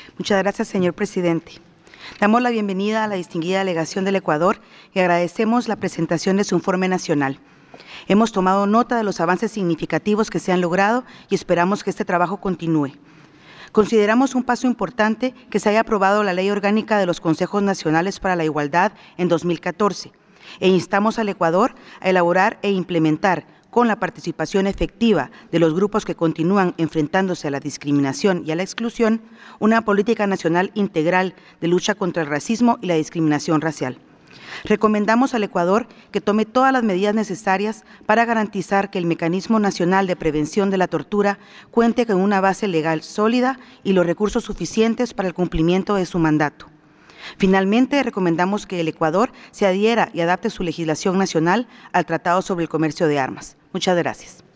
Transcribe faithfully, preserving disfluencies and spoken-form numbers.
Muchas gracias, señor presidente. Damos la bienvenida a la distinguida delegación del Ecuador y agradecemos la presentación de su informe nacional. Hemos tomado nota de los avances significativos que se han logrado y esperamos que este trabajo continúe. Consideramos un paso importante que se haya aprobado la Ley Orgánica de los Consejos Nacionales para la Igualdad en dos mil catorce e instamos al Ecuador a elaborar e implementar, con la participación efectiva de los grupos que continúan enfrentándose a la discriminación y a la exclusión, una política nacional integral de lucha contra el racismo y la discriminación racial. Recomendamos al Ecuador que tome todas las medidas necesarias para garantizar que el Mecanismo Nacional de Prevención de la Tortura cuente con una base legal sólida y los recursos suficientes para el cumplimiento de su mandato. Finalmente, recomendamos que el Ecuador se adhiera y adapte su legislación nacional al Tratado sobre el Comercio de Armas. Muchas gracias.